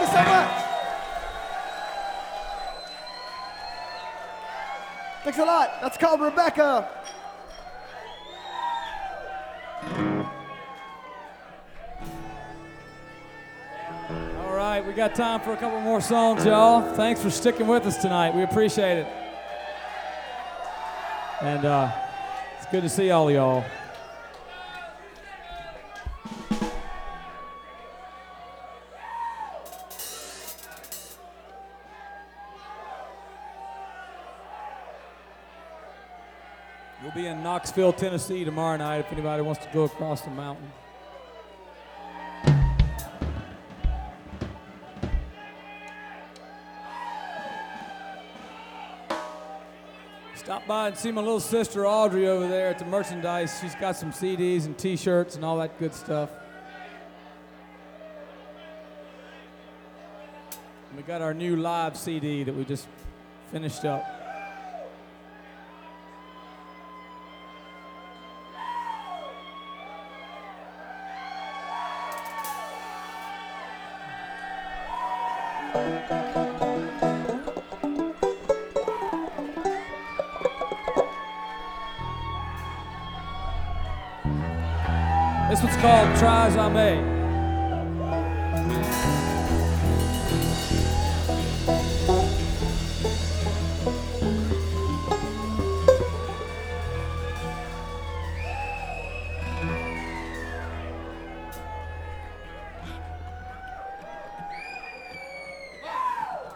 so much. Thanks a lot. That's called Rebecca. All right, we got time for a couple more songs, y'all. Thanks for sticking with us tonight. We appreciate it. And it's good to see all of y'all. We'll be in Knoxville, Tennessee tomorrow night if anybody wants to go across the mountain. Stop by and see my little sister Audrey over there at the merchandise. She's got some CDs and t-shirts and all that good stuff. And we got our new live CD that we just finished up. This one's called Try As I May.